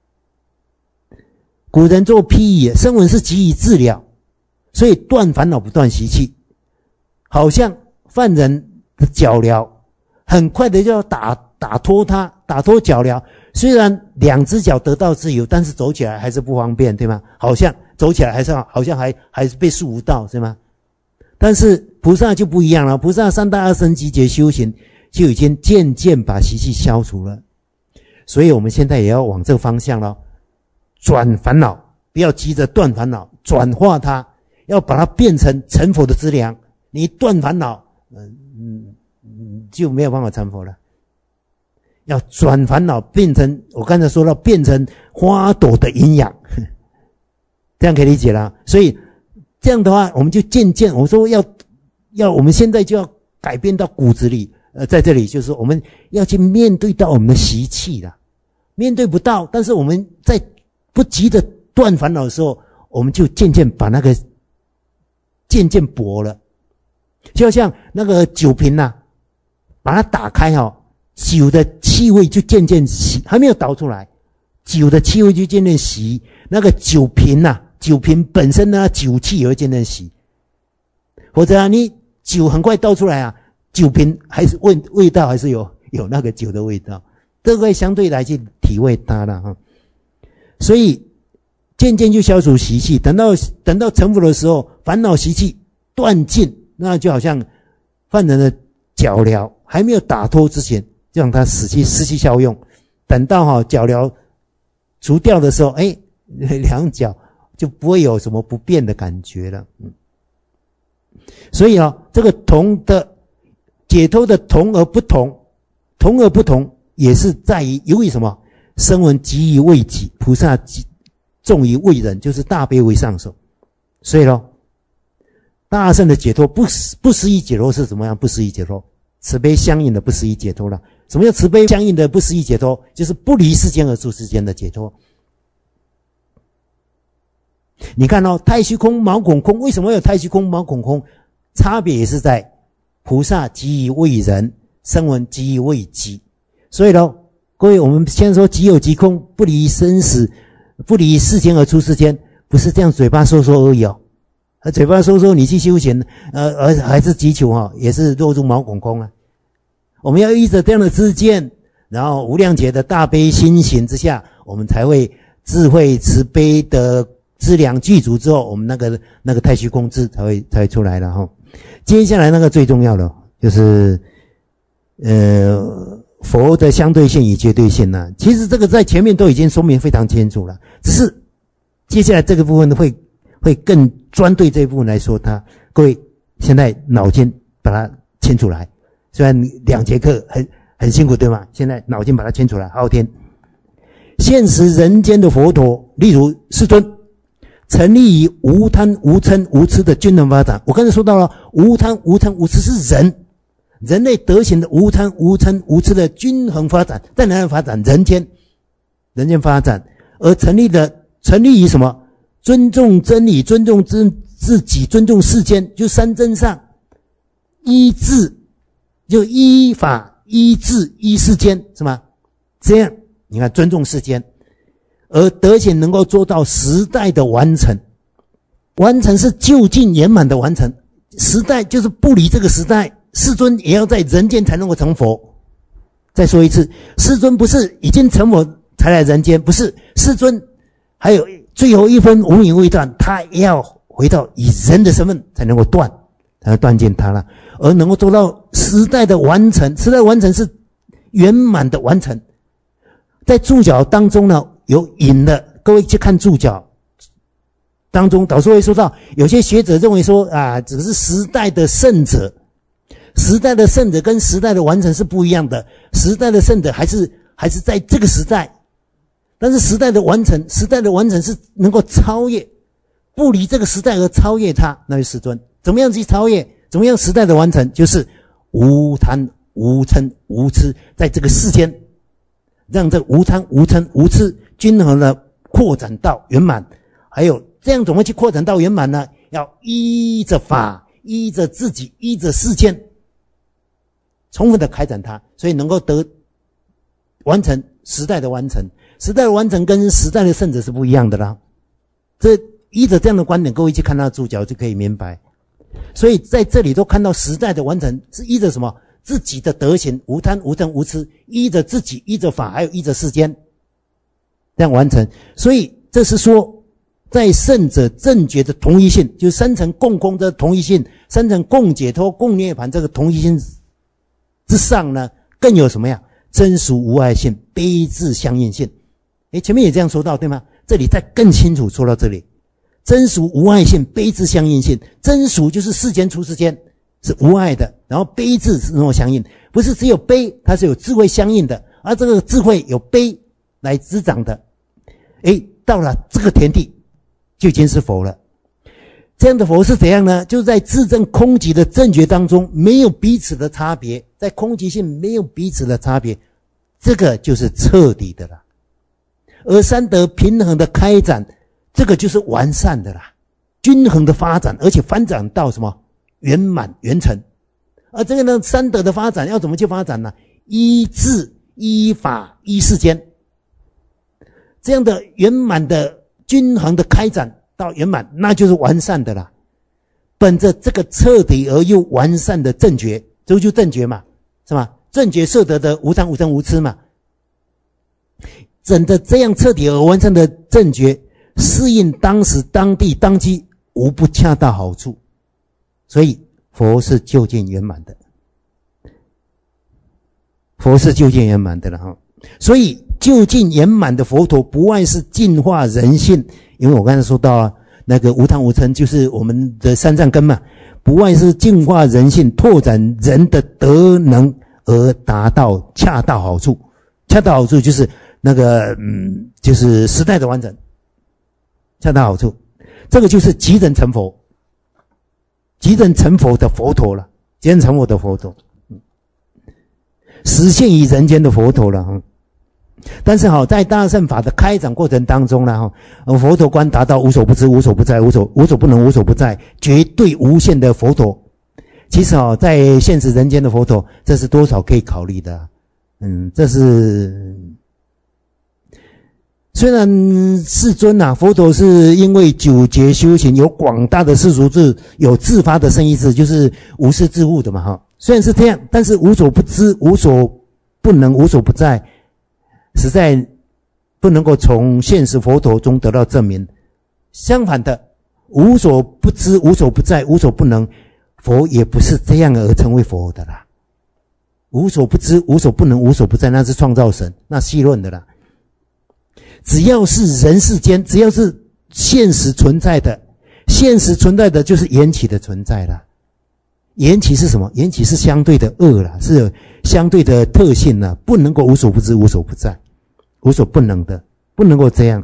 古人做譬喻，声闻是急于治疗，所以断烦恼不断习气，好像犯人的脚镣，很快的就要打打脱它，打脱脚镣。虽然两只脚得到自由，但是走起来还是不方便，对吗？好像走起来还是好像还还是被束缚到，是吗？但是菩萨就不一样了，菩萨三大阿僧祇劫修行就已经渐渐把习气消除了。所以我们现在也要往这个方向了，转烦恼，不要急着断烦恼，转化它，要把它变成成佛的资粮。你断烦恼，嗯嗯，就没有办法成佛了。要转烦恼变成，我刚才说到变成花朵的营养，这样可以理解了。所以这样的话，我们就渐渐，我说要要，我们现在就要改变到骨子里。呃，在这里就是我们要去面对到我们的习气了，面对不到，但是我们在不急着断烦恼的时候，我们就渐渐把那个渐渐薄了，就像那个酒瓶呐、啊，把它打开哦。酒的气味就渐渐洗，还没有倒出来，酒的气味就渐渐洗，那个酒瓶啊，酒瓶本身呢，酒气也会渐渐洗。否则啊，你酒很快倒出来啊，酒瓶还是味味道还是有有那个酒的味道，这个相对来去体会它了哈。所以渐渐就消除习气，等到等到成佛的时候，烦恼习气断尽，那就好像犯人的脚镣还没有打脱之前，就让它失去失去效用，等到哈、哦、脚镣除掉的时候，哎，两脚就不会有什么不便的感觉了。嗯，所以啊，这个同的解脱的同而不同，同而不同也是在于由于什么？声闻急于为己，菩萨重于为人，就是大悲为上首。所以咯，大圣的解脱不不思议解脱是怎么样？不思议解脱，慈悲相应的不思议解脱了。什么叫慈悲相应的不思议解脱？就是不离世间而住世间的解脱。你看哦，太虚空、毛孔空，为什么有太虚空、毛孔空？差别也是在菩萨急于为人，声闻急于为己。所以咯，各位，我们先说即有即空，不离生死，不离世间而出世间，不是这样嘴巴说说而已哦。嘴巴说说你去修行，呃，而还是祈求哈，也是落入毛孔空啊。我们要依着这样的知见，然后无量劫的大悲心行之下，我们才会智慧慈悲的资粮具足之后，我们那个那个太虚空智才会才会出来了哈。接下来那个最重要的就是呃佛的相对性与绝对性呢、啊。其实这个在前面都已经说明非常清楚了，只是接下来这个部分会会更专对这一部分来说它。各位现在脑筋把它清楚来。虽然两节课很很辛苦，对吗？现在脑筋把它清楚来，好好听。现实人间的佛陀，例如世尊，成立于无贪无嗔无痴的均衡发展。我刚才说到了，无贪无嗔无痴是人人类德行的无贪无嗔无痴的均衡发展，在哪里发展？人间，人间发展，而成立的成立于什么？尊重真理，尊重自自己，尊重世间，就三真上。依治，就依法、依治、依世间，是吗？这样，你看尊重世间，而德行能够做到时代的完成。完成是就近圆满的完成，时代就是不离这个时代，世尊也要在人间才能够成佛。再说一次，世尊不是已经成佛才来人间，不是，世尊还有最后一分无明未断，他也要回到以人的身份才能够断，才能断尽他了，而能够做到时代的完成。时代完成是圆满的完成。在注脚当中呢，有引的，各位去看注脚当中，导师会说到，有些学者认为说啊，只是时代的圣者，时代的圣者跟时代的完成是不一样的。时代的圣者还是还是在这个时代，但是时代的完成，时代的完成是能够超越，不离这个时代而超越它，那就是世尊。怎么样去超越？怎么样时代的完成？就是无贪无嗔无痴，在这个世间，让这无贪无嗔无痴均衡的扩展到圆满。还有这样怎么去扩展到圆满呢？要依着法，依着自己，依着世间，充分的开展它，所以能够得完成时代的完成。时代的完成跟时代的圣者是不一样的啦。这依着这样的观点，各位去看他的注脚就可以明白。所以在这里都看到时代的完成是依着什么？自己的德行，无贪无嗔无痴，依着自己，依着法，还有依着世间，这样完成。所以这是说，在圣者正觉的同一性，就是三层共空的同一性，三层共解脱共涅槃这个同一性之上呢，更有什么呀？真俗无碍性，悲智相应性。诶，前面也这样说到，对吗？这里再更清楚说到这里，真俗无碍性，悲智相应性。真俗就是世间出世间是无碍的，然后悲智是能够相应，不是只有悲，它是有智慧相应的，而这个智慧有悲来滋长的。诶，到了这个田地就已经是佛了。这样的佛是怎样呢？就是在自证空寂的正觉当中，没有彼此的差别，在空寂性没有彼此的差别，这个就是彻底的了。而三德平衡的开展，这个就是完善的啦，均衡的发展，而且发展到什么？圆满圆成。而这个呢，三德的发展要怎么去发展呢？依智、依法、依世间，这样的圆满的均衡的开展到圆满，那就是完善的啦。本着这个彻底而又完善的正觉，这就正觉嘛，是吧？正觉摄得的无贪无嗔无痴嘛。整的这样彻底而完善的正觉，适应当时当地当机，无不恰到好处。所以佛是究竟圆满的，佛是究竟圆满的了哈。所以究竟圆满的佛陀，不外是净化人性。因为我刚才说到啊，那个无贪无嗔就是我们的三善根嘛，不外是净化人性，拓展人的德能，而达到恰到好处。恰到好处就是那个嗯，就是时代的完整，恰到好处，这个就是即人成佛，即人成佛的佛陀了，即人成佛的佛陀，实现于人间的佛陀了哈。但是哈，在大乘法的开展过程当中呢，哈，佛陀观达到无所不知、无所不在、无所无所不能、无所不在，绝对无限的佛陀。其实哈，在现实人间的佛陀，这是多少可以考虑的。嗯，这是虽然世尊啊，佛陀是因为九劫修行，有广大的世俗智，有自发的圣意智，就是无师自悟的嘛哈。虽然是这样，但是无所不知、无所不能、无所不在，实在不能够从现实佛陀中得到证明。相反的，无所不知、无所不在、无所不能，佛也不是这样而成为佛的啦。无所不知、无所不能、无所不在，那是创造神，那细论的啦。只要是人世间，只要是现实存在的，现实存在的就是缘起的存在啦。缘起是什么？缘起是相对的恶啦，是有相对的特性啦，不能够无所不知、无所不在、无所不能的，不能够这样。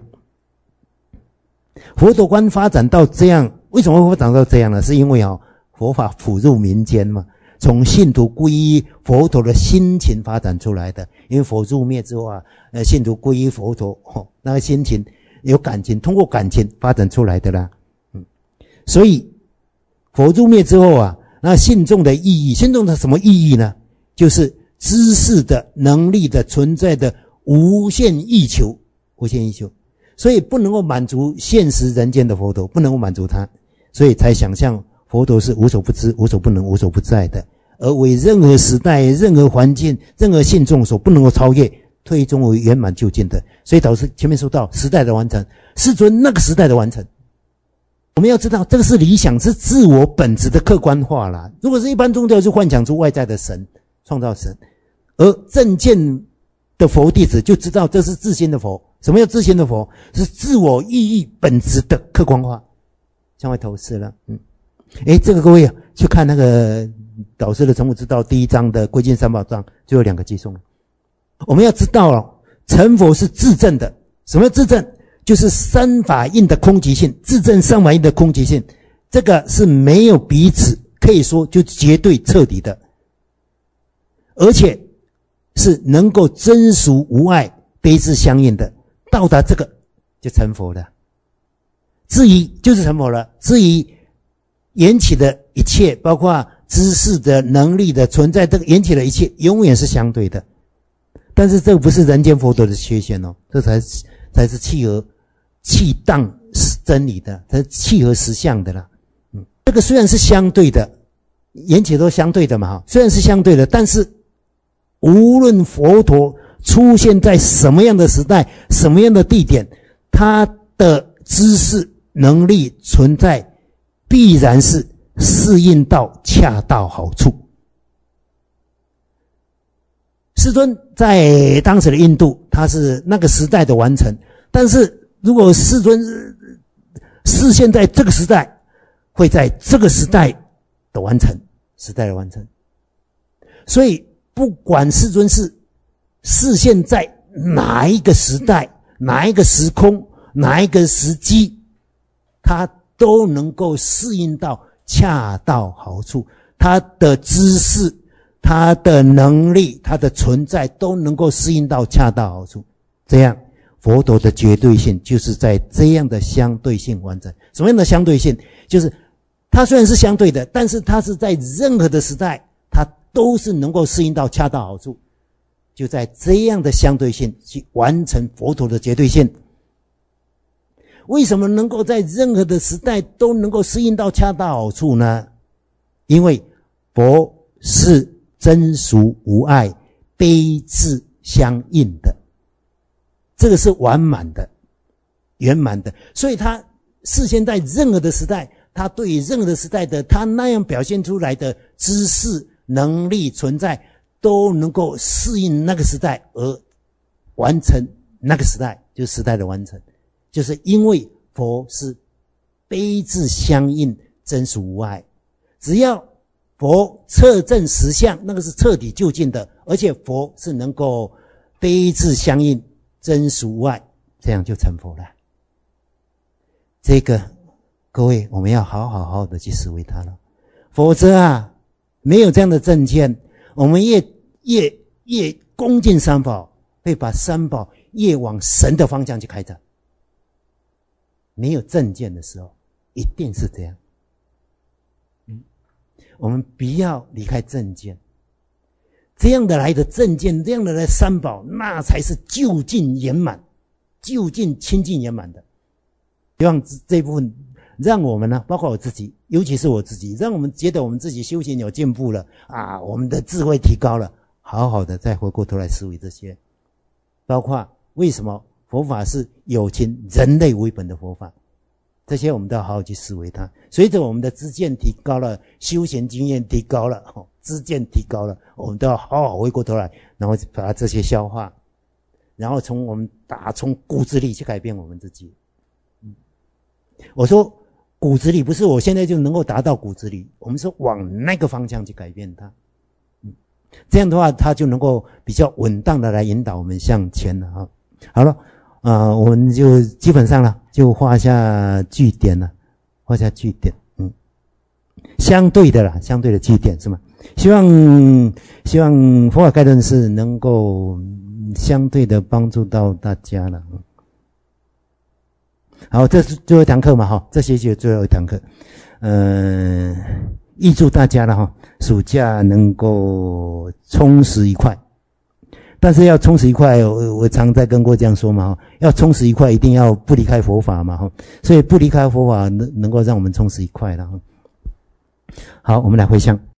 佛陀观发展到这样，为什么会发展到这样呢？是因为啊，佛法普入民间嘛，从信徒皈依佛陀的心情发展出来的。因为佛入灭之后啊，呃，信徒皈依佛陀，哦，那个心情有感情，通过感情发展出来的啦。嗯，所以佛入灭之后啊，那信众的意义，信众的什么意义呢？就是知识的能力的存在的无限欲求，无限欲求，所以不能够满足现实人间的佛陀，不能够满足他，所以才想象佛陀是无所不知、无所不能、无所不在的，而为任何时代、任何环境、任何信众所不能够超越，最终为圆满究竟的。所以导致前面说到时代的完成，世尊那个时代的完成。我们要知道，这个是理想，是自我本质的客观化啦。如果是一般宗教，是幻想出外在的神，创造神，而正见的佛弟子就知道这是自心的佛。什么叫自心的佛？是自我意义本质的客观化，向外投射了。嗯，诶，这个各位啊，去看那个导师的成佛之道第一章的归尽三宝藏，就有两个寄送。我们要知道哦，成佛是自证的。什么叫自证？就是三法印的空寂性，自证三法印的空寂性，这个是没有彼此，可以说就绝对彻底的，而且是能够真俗无碍、悲智相应的，到达这个就成佛了。至于就是成佛了。至于缘起的一切，包括知识的能力的存在，这个缘起的一切永远是相对的。但是这个不是人间佛陀的缺陷哦，这才是才是契合契当真理的，才是契合实相的啦。嗯，这个虽然是相对的，缘起都相对的嘛，哈，虽然是相对的，但是无论佛陀出现在什么样的时代、什么样的地点，他的知识能力存在，必然是适应到恰到好处。世尊在当时的印度，他是那个时代的完成，但是如果世尊是现在这个时代，会在这个时代的完成，时代的完成。所以不管世尊是是现在哪一个时代、哪一个时空、哪一个时机，他都能够适应到恰到好处，他的知识、他的能力、他的存在都能够适应到恰到好处。这样佛陀的绝对性就是在这样的相对性完成。什么样的相对性？就是它虽然是相对的，但是它是在任何的时代，它都是能够适应到恰到好处。就在这样的相对性去完成佛陀的绝对性。为什么能够在任何的时代都能够适应到恰到好处呢？因为佛是真俗无碍、悲智相应的，这个是完满的、圆满的。所以他事先在任何的时代，他对于任何的时代的他那样表现出来的知识、能力、存在，都能够适应那个时代而完成那个时代，就是时代的完成。就是因为佛是悲智相应、真俗无碍，只要佛彻证实相，那个是彻底究竟的，而且佛是能够悲智相应、真俗无碍，这样就成佛了。这个各位我们要好好好的去思维它了，否则啊，没有这样的正见，我们越越越恭敬三宝，会把三宝越往神的方向去开展。没有正见的时候，一定是这样。嗯，我们不要离开正见，这样的来的正见，这样的来三宝，那才是究竟圆满、究竟清净圆满的。希望这部分让我们呢，包括我自己，尤其是我自己，让我们觉得我们自己修行有进步了啊，我们的智慧提高了，好好的再回过头来思维这些，包括为什么佛法是有情人类为本的佛法，这些我们都要好好去思维它。随着我们的知见提高了，修行经验提高了，哦，知见提高了，我们都要好好回过头来，然后把这些消化，然后从我们打从骨子里去改变我们自己。嗯，我说骨子里不是我现在就能够达到骨子里，我们是往那个方向去改变它。嗯，这样的话，它就能够比较稳当的来引导我们向前了啊。好了。啊、呃，我们就基本上了，就画下句点了，画下句点，嗯，相对的啦，相对的句点是吗？希望希望佛法概论是能够相对的帮助到大家了。 好，这是最后一堂课嘛，哈，这学期的最后一堂课，呃，预祝大家了哈，暑假能够充实愉快。但是要充实愉快，我我常在跟过这样说嘛，哈，要充实愉快，一定要不离开佛法嘛，哈，所以不离开佛法能能够让我们充实愉快了哈。好，我们来回向。